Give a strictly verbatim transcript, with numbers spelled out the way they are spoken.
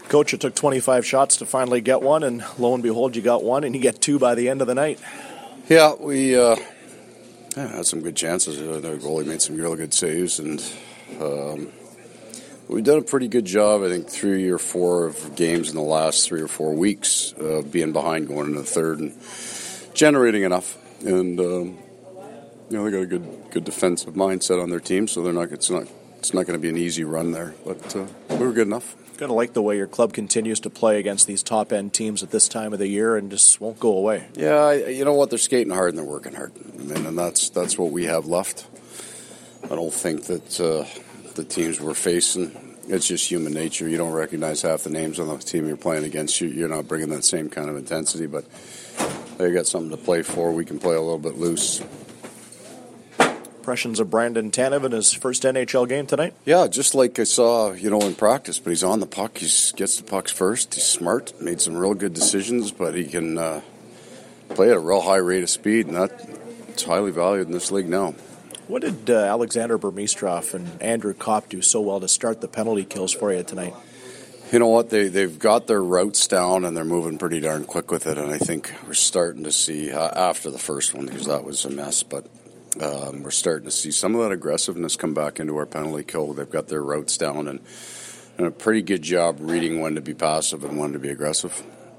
Coach, it took twenty-five shots to finally get one, and lo and behold, you got one, and you get two by the end of the night. Yeah, we uh, yeah, had some good chances. The goalie made some really good saves, and um, we've done a pretty good job, I think, three or four of games in the last three or four weeks, uh, being behind going into the third and generating enough. And um, you know, they got a good good defensive mindset on their team, so they're not. It's not. It's not going to be an easy run there, but uh, we were good enough. Kind of like the way your club continues to play against these top-end teams at this time of the year and just won't go away. Yeah, you know what? They're skating hard and they're working hard, I mean, and that's that's what we have left. I don't think that uh, the teams we're facing, it's just human nature. You don't recognize half the names on the team you're playing against. You, you're not bringing that same kind of intensity, but they got something to play for. We can play a little bit loose. Impressions of Brandon Tanev in his first N H L game tonight? Yeah, just like I saw, you know, in practice. But he's on the puck. He gets the pucks first. He's smart. Made some real good decisions. But he can uh, play at a real high rate of speed, and that's highly valued in this league now. What did uh, Alexander Burmistrov and Andrew Kopp do so well to start the penalty kills for you tonight? You know what? They, they've got their routes down, and they're moving pretty darn quick with it. And I think we're starting to see, uh, after the first one, because that was a mess, but Um, we're starting to see some of that aggressiveness come back into our penalty kill. They've got their routes down and, and a pretty good job reading when to be passive and when to be aggressive.